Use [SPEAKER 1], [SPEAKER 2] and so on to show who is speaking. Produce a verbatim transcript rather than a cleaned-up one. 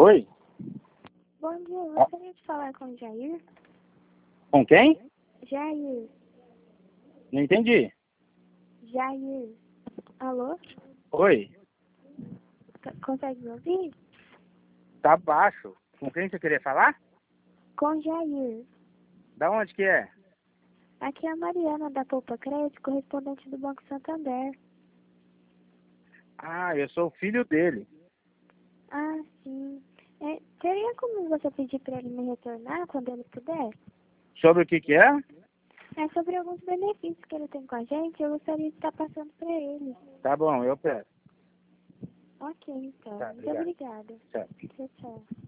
[SPEAKER 1] Oi?
[SPEAKER 2] Bom dia, eu
[SPEAKER 1] Ah.
[SPEAKER 2] gostaria de falar com o Jair.
[SPEAKER 1] Com quem?
[SPEAKER 2] Jair.
[SPEAKER 1] Não entendi.
[SPEAKER 2] Jair. Alô?
[SPEAKER 1] Oi?
[SPEAKER 2] C- Consegue me ouvir?
[SPEAKER 1] Tá baixo. Com quem você queria falar?
[SPEAKER 2] Com Jair.
[SPEAKER 1] Da onde que é?
[SPEAKER 2] Aqui é a Mariana da Poupa Crédito, correspondente do Banco Santander.
[SPEAKER 1] Ah, eu sou o filho dele.
[SPEAKER 2] Ah, sim. É, teria como você pedir para ele me retornar quando ele puder?
[SPEAKER 1] Sobre o que que é?
[SPEAKER 2] É sobre alguns benefícios que ele tem com a gente, eu gostaria de estar passando para ele.
[SPEAKER 1] Tá bom, eu peço.
[SPEAKER 2] Ok, então.
[SPEAKER 1] Tá,
[SPEAKER 2] Muito
[SPEAKER 1] obrigado.
[SPEAKER 2] obrigada.
[SPEAKER 1] Tchau.
[SPEAKER 2] Tchau, tchau.